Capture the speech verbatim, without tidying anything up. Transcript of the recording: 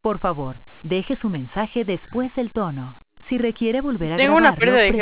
Por favor, deje su mensaje después del tono. Si requiere volver a Tengo una grabarlo, pérdida de